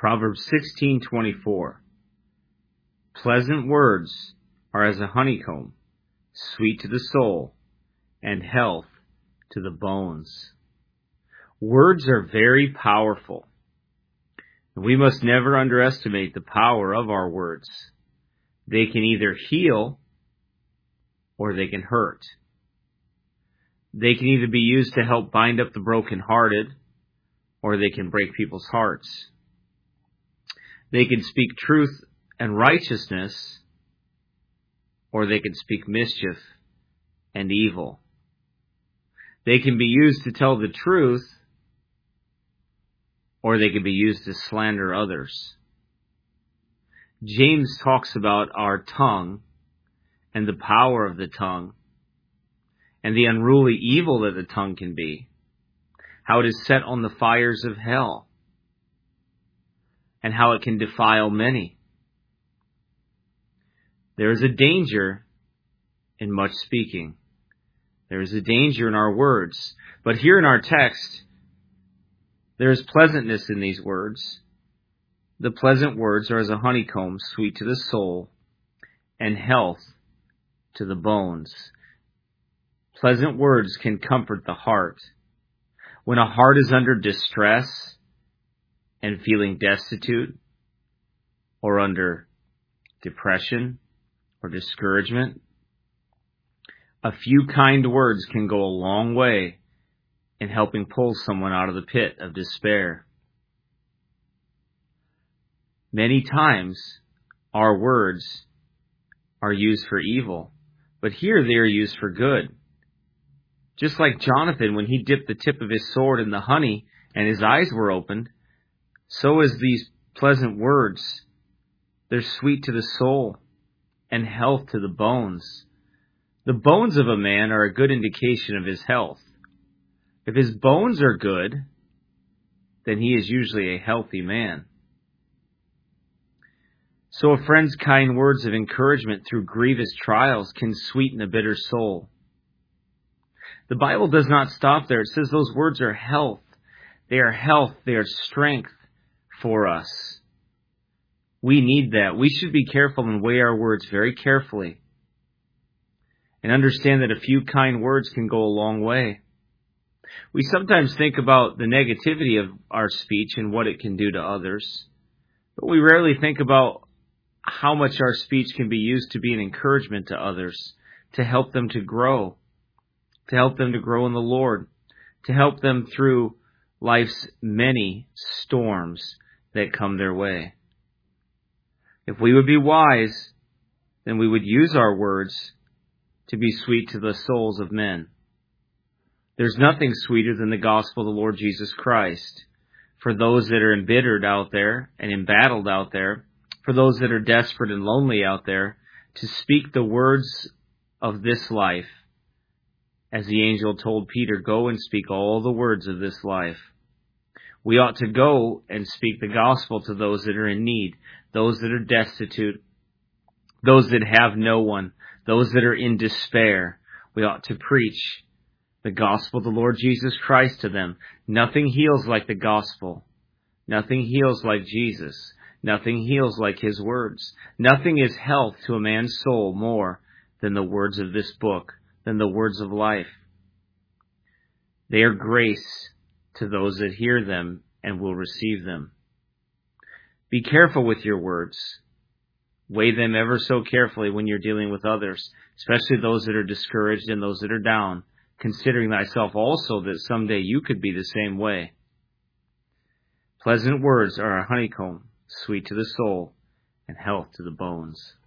Proverbs 16:24. Pleasant words are as a honeycomb, sweet to the soul, and health to the bones. Words are very powerful. We must never underestimate the power of our words. They can either heal or they can hurt. They can either be used to help bind up the brokenhearted or they can break people's hearts. They can speak truth and righteousness or they can speak mischief and evil. They can be used to tell the truth or they can be used to slander others. James talks about our tongue and the power of the tongue and the unruly evil that the tongue can be, how it is set on the fires of hell, and how it can defile many. There is a danger in much speaking. There is a danger in our words. But here in our text, there is pleasantness in these words. The pleasant words are as a honeycomb, sweet to the soul, and health to the bones. Pleasant words can comfort the heart. When a heart is under distress and feeling destitute, or under depression or discouragement, a few kind words can go a long way in helping pull someone out of the pit of despair. Many times, our words are used for evil, but here they are used for good. Just like Jonathan, when he dipped the tip of his sword in the honey and his eyes were opened, so is these pleasant words. They're sweet to the soul and health to the bones. The bones of a man are a good indication of his health. If his bones are good, then he is usually a healthy man. So a friend's kind words of encouragement through grievous trials can sweeten a bitter soul. The Bible does not stop there. It says those words are health. They are health. They are strength for us. We need that. We should be careful and weigh our words very carefully and understand that a few kind words can go a long way. We sometimes think about the negativity of our speech and what it can do to others, but we rarely think about how much our speech can be used to be an encouragement to others, to help them to grow in the Lord, to help them through life's many storms that come their way. If we would be wise, then we would use our words to be sweet to the souls of men. There's nothing sweeter than the gospel of the Lord Jesus Christ. For those that are embittered out there and embattled out there, for those that are desperate and lonely out there, to speak the words of this life. As the angel told Peter, go and speak all the words of this life. We ought to go and speak the gospel to those that are in need, those that are destitute, those that have no one, those that are in despair. We ought to preach the gospel of the Lord Jesus Christ to them. Nothing heals like the gospel. Nothing heals like Jesus. Nothing heals like his words. Nothing is health to a man's soul more than the words of this book, than the words of life. They are grace to those that hear them and will receive them. Be careful with your words. Weigh them ever so carefully when you're dealing with others, especially those that are discouraged and those that are down, considering thyself also that someday you could be the same way. Pleasant words are a honeycomb, sweet to the soul, and health to the bones.